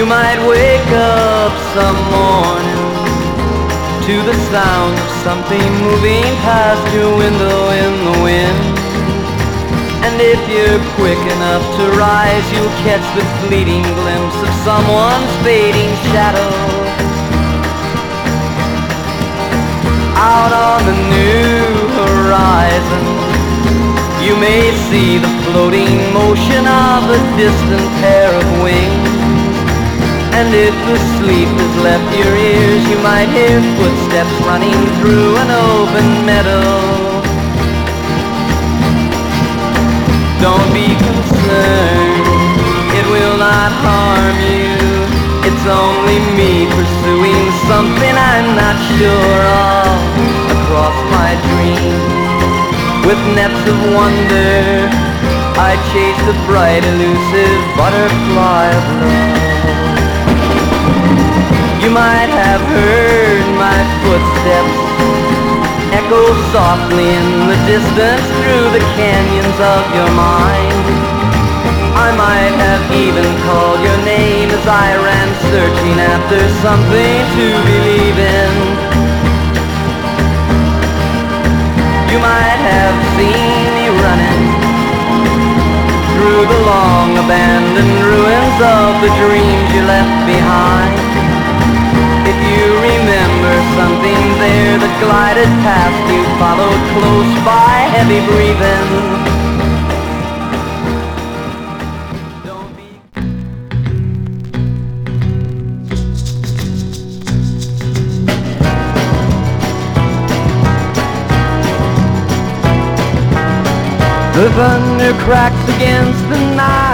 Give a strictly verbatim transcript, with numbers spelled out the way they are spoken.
You might wake up some morning to the sound of something moving past your window in the wind. And if you're quick enough to rise, you'll catch the fleeting glimpse of someone's fading shadow. Out on the new horizon, you may see the floating motion of a distant pair of wings. And if the sleep has left your ears, you might hear footsteps running through an open meadow. Don't be concerned, it will not harm you. It's only me pursuing something I'm not sure of across my dreams. With nets of wonder, I chase the bright elusive butterfly of love. You might have heard my footsteps echo softly in the distance through the canyons of your mind. I might have even called your name as I ran searching after something to believe in. You might have seen me running through the long abandoned ruins of the dreams you left behind. If you remember something there that glided past you, followed close by, heavy breathing. Don't be... The thunder cracks against the night.